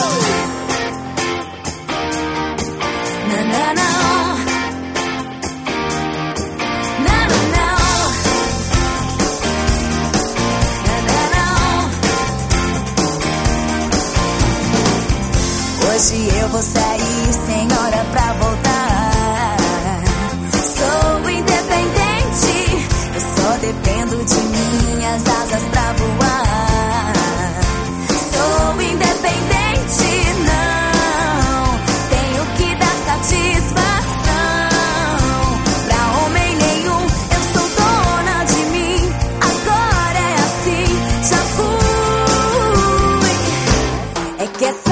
Na, na, na. Hoje eu vou sair sem hora pra voltar. Sou independente, eu só dependo de minhas asas pra voar. Sou independente, não tenho que dar satisfação pra homem nenhum. Eu sou dona de mim, agora é assim, já fui. É que essa